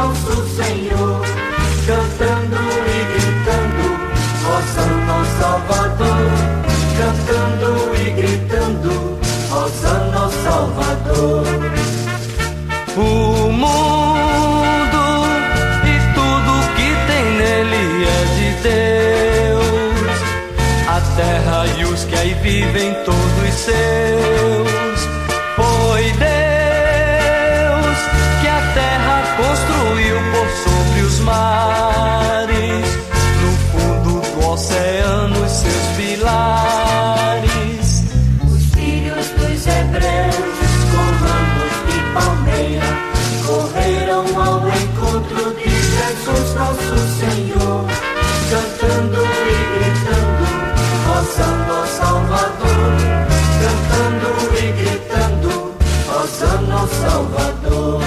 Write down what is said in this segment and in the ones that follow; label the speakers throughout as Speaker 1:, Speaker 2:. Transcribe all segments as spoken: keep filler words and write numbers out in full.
Speaker 1: nosso Senhor, cantando e gritando, Hosana Salvador, cantando e gritando, Hosana Salvador.
Speaker 2: O mundo e tudo que tem nele é de Deus, a terra e os que aí vivem todos seus. Foi Deus que a terra construiu por sobre os mares, no fundo do oceano os seus pilares.
Speaker 1: Os filhos dos hebreus com ramos de palmeira correram ao encontro de Jesus nosso Senhor, cantando e gritando, Hosana Salvador, cantando e gritando, Hosana Salvador.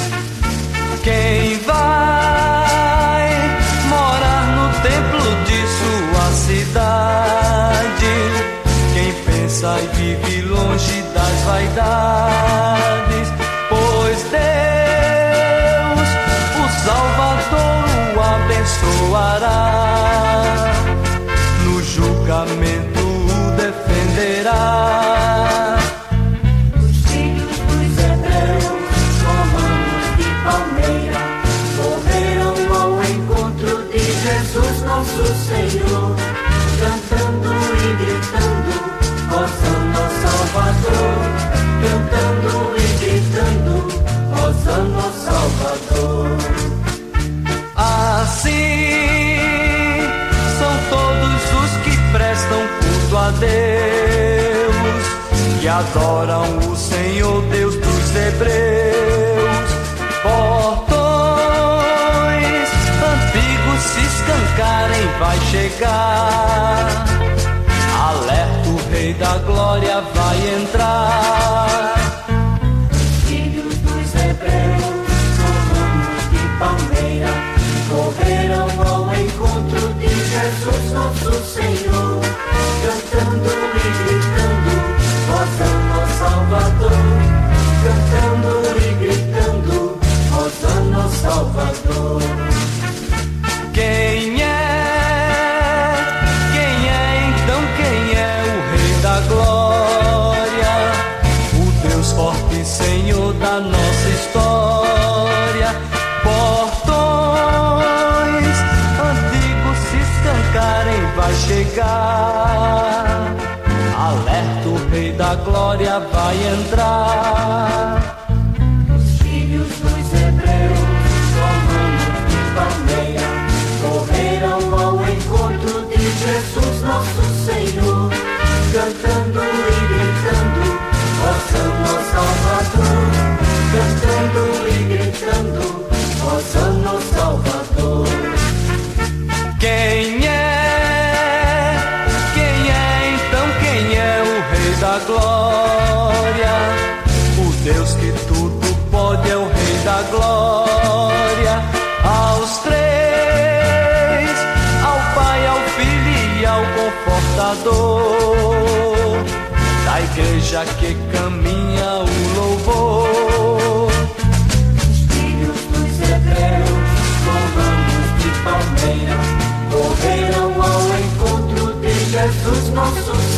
Speaker 2: Quem vai morar no templo de sua cidade? Quem pensa e vive longe das vaidades? Pois Deus, o Salvador, o abençoará, no julgamento o defenderá.
Speaker 1: Os filhos dos hebreus com ramos de palmeira correram ao encontro de Jesus nosso Senhor, cantando e gritando, Hosana Salvador, cantando e gritando, Hosana Salvador.
Speaker 2: Assim são todos os que prestam culto a Deus e adoram o Senhor Deus dos hebreus. Portões antigos se escancarem, vai chegar. Alerta, o Rei da Glória vai entrar.
Speaker 1: Os filhos dos hebreus com ramos de palmeira correram ao encontro de Jesus nosso Senhor, cantando e gritando, Hosana Salvador, cantando e gritando, Hosana Salvador.
Speaker 2: Quem é? Quem é então? Quem é o Rei da Glória? O Deus forte, Senhor da nossa história. Portões antigos se escancarem, vai chegar. Alerta, o Rei da Glória vai entrar.
Speaker 1: Os filhos dos hebreus com ramos de palmeira correram ao encontro de Jesus nosso Senhor, cantando e gritando, Hosana Salvador, cantando e gritando, Hosana Salvador.
Speaker 2: Quem é? Quem é então? Quem é o Rei da Glória? O Deus que tudo pode é o Rei da Glória. Aos três, ao Pai, ao Filho e ao Confortador, da igreja que caminha o louvor.
Speaker 1: Os filhos dos hebreus com ramos de palmeira correram ao encontro de Jesus nosso